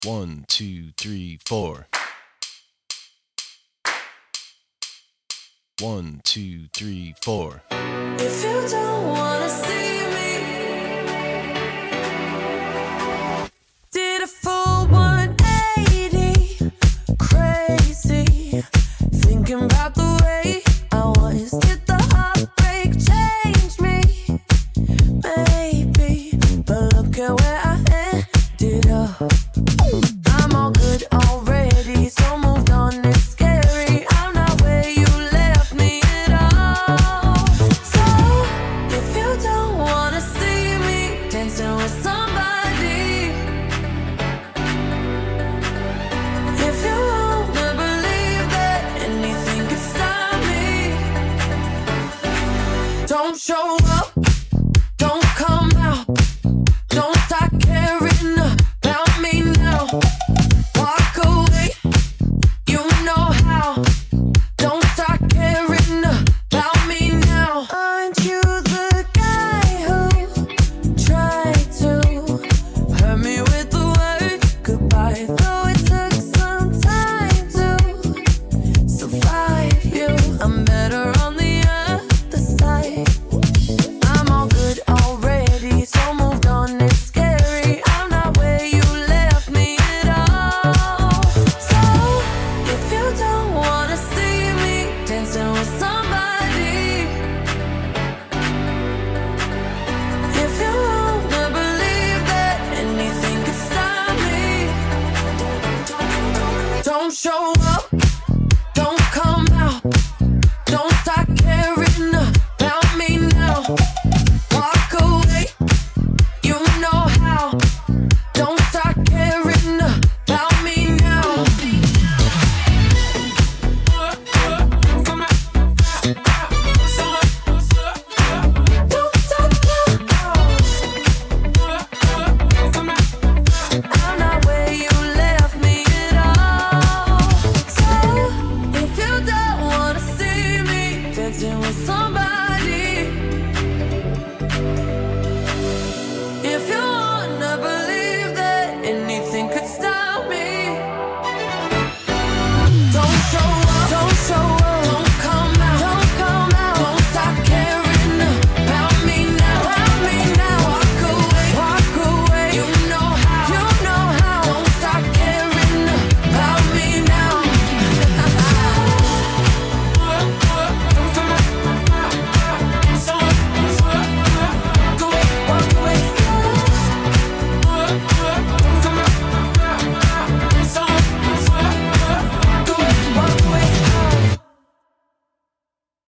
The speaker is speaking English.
One, two, three, four. One, two, three, four. If you don't wanna see me, did a full 180, crazy, thinking about the way I was. Did the heartbreak change me? Maybe, but look at where I ended up. I'm all good already, so moved on. It's scary. I'm not where you left me at all. So if you don't wanna see me dancing with somebody, if you wanna believe that anything could stop me, don't show up, don't come out, don't start caring about me now. Walk away, you know how. Don't start caring about me now. Aren't you the guy who tried to hurt me with the word goodbye? Though it took some time to survive you, I'm better on the other side. I'm all good already, so moved on. It's scary. I'm not where you left me at all. So if you don't wanna see me dancing with somebody, if you wanna believe that anything could stop me, don't show